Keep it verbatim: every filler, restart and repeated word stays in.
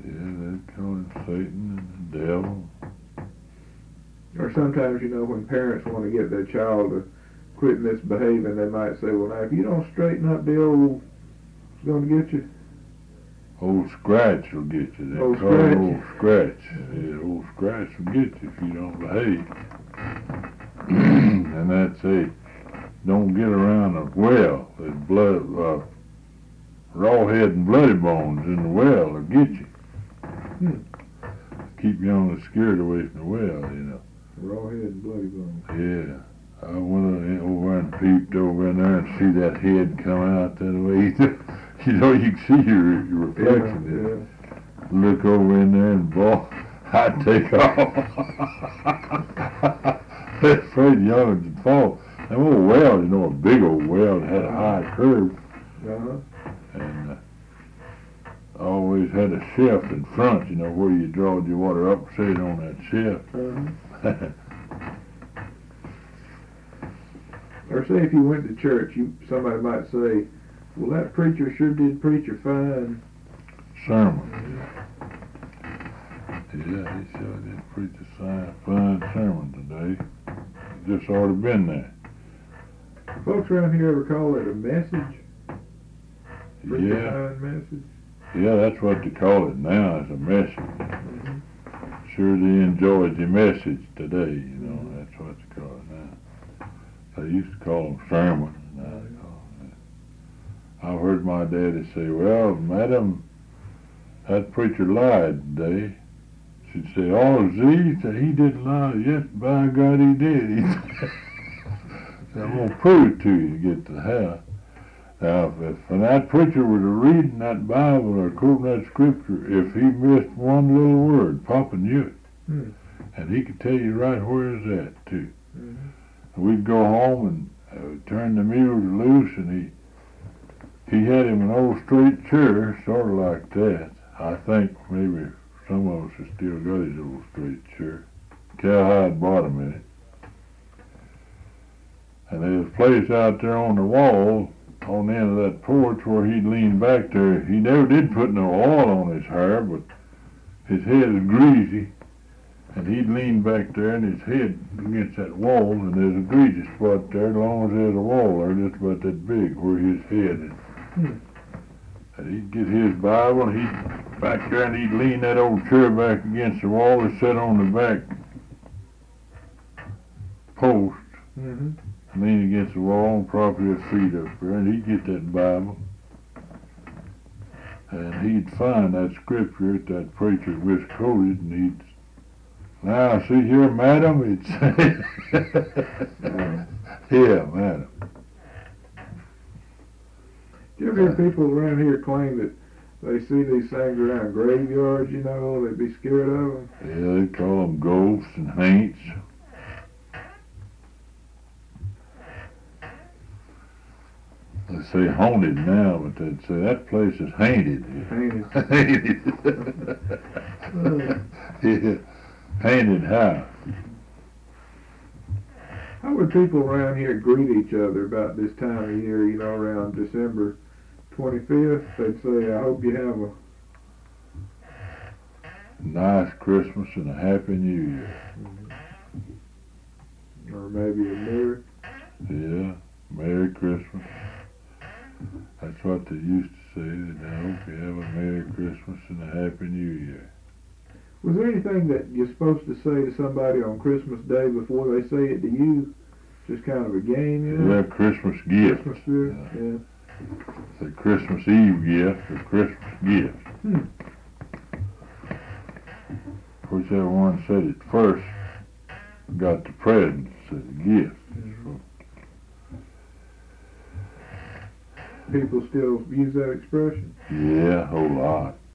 Yeah, they call him Satan and the devil. Or sometimes, you know, when parents want to get their child to quit misbehaving, they might say, well, now, if you don't straighten up, the old is going to get you. Old Scratch will get you. They Old call Scratch. it Old Scratch. Yeah, Old Scratch will get you if you don't behave. And that's it. Don't get around a well. There's blood, uh, raw head and bloody bones in the well will get you. Hmm. Keep you on the scared away from the well, you know. Raw head and bloody bones. Yeah. I went over and peeped over in there and see that head come out that way. You know, you can see your, your reflection. Yeah, yeah. Look over in there and boy, I'd take off. Afraid the young would fall. That old well, you know, a big old well that had a high curve. Uh-huh. And uh, always had a shaft in front, you know, where you drawed your water up, set it on that shaft. Uh-huh. Or say if you went to church, you somebody might say, well, that preacher sure did preach a fine sermon. Yeah, he sure did preach a fine, fine sermon today. Just ought to been there. Folks around here ever call it a message? Preach Yeah. a fine message? Yeah, that's what they call it now, is a message. Mm-hmm. Sure they enjoyed the message today, you know, Mm-hmm. that's what they call it now. They used to call them sermon. Now they call them that. I've heard my daddy say, well, madam, that preacher lied today. She'd say, oh, Z, he didn't lie. Yes, by God, he did. He said, I'm going to prove it to you to get to the house. Now, if, if when that preacher were to read that Bible or quote that scripture, if he missed one little word, Papa knew it. Hmm. And he could tell you right where it's at, too. Mm-hmm. We'd go home and uh, turn the mules loose, and he he had him an old straight chair, sort of like that. I think maybe some of us have still got his old straight chair. Cowhide bottom in it. And there was a place out there on the wall, on the end of that porch, where he'd lean back there. He never did put no oil on his hair, but his head was greasy. And he'd lean back there and his head against that wall, and there's a greasy spot there, as long as there's a wall there, just about that big, where his head is. Hmm. And he'd get his Bible, and he'd back there, and he'd lean that old chair back against the wall and sit on the back post, Mm-hmm. lean against the wall and prop his feet up there, and he'd get that Bible. And he'd find that scripture that that preacher misquoted, and he'd, now, see here, madam, he'd say, yeah, madam. Do you ever hear people around here claim that they see these things around graveyards, you know, they'd be scared of them? Yeah, they call them ghosts and haints. They say haunted now, but they'd say that place is haunted. Painted. Haunted. Yeah, haunted house. How would people around here greet each other about this time of year, you know, around December twenty-fifth? They'd say, I hope you have a Nice Christmas and a Happy New Year. or maybe a Merry. Yeah, Merry Christmas. That's what they used to say, that I hope you have a Merry Christmas and a Happy New Year. Was there anything that you're supposed to say to somebody on Christmas Day before they say it to you? Just kind of a game, you know? Yeah, Christmas gift. Christmas spirit? Yeah. Yeah. The Christmas Eve gift or Christmas gift. Hmm. Whichever one said it first got the present, said the gift. Mm-hmm. People still use that expression? Yeah, a whole lot.